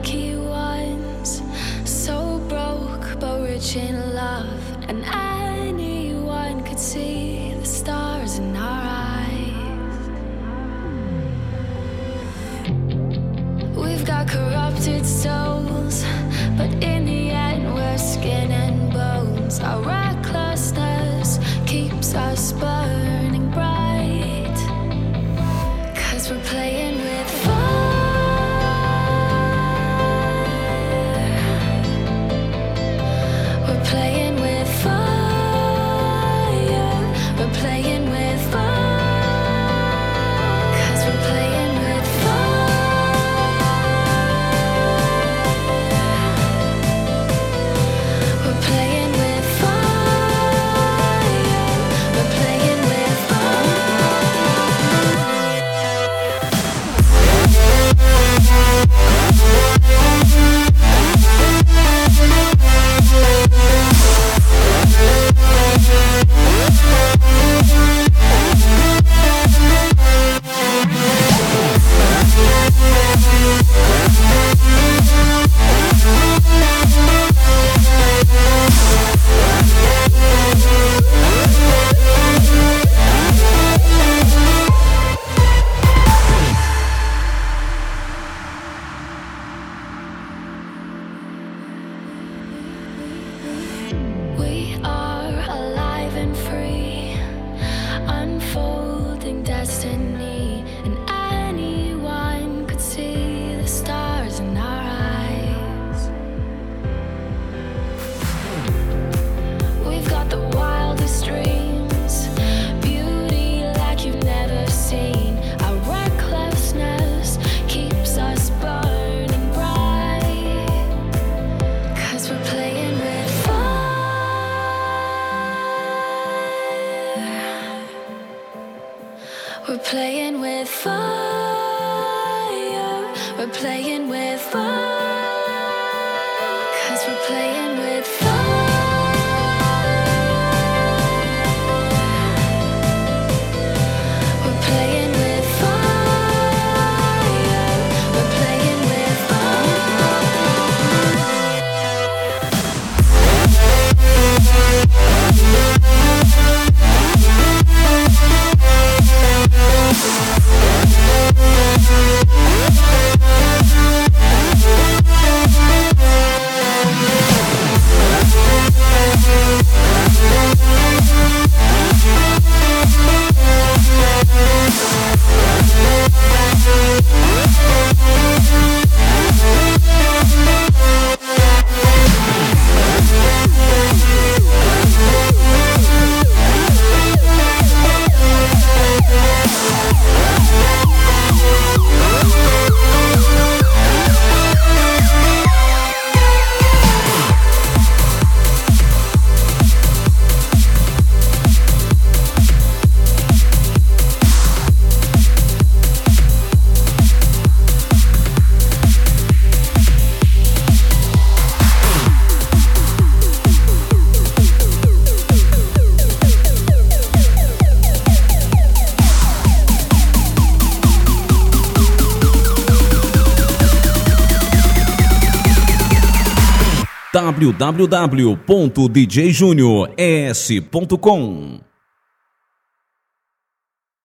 lucky ones, so broke but rich in love, and anyone could see the stars in our eyes. We've got corrupted souls, but in the end we're skin and bones. Our recklessness keeps us burning bright, 'cause we're playing with fire. We're playing with fire. We're playing with fire, 'cause we're playing with fire. We're playing with fire. We're playing with We are alive and free, unfolding destiny, and anyone could see the stars in our eyes. We've got the wildest dreams, beauty like you've never seen. Our recklessness keeps us burning bright, 'cause we're playing with fire. We're playing with fire. We're playing with fire, 'cause we're playing with fire. We're playing with fire. We're playing with www.djjuniors.com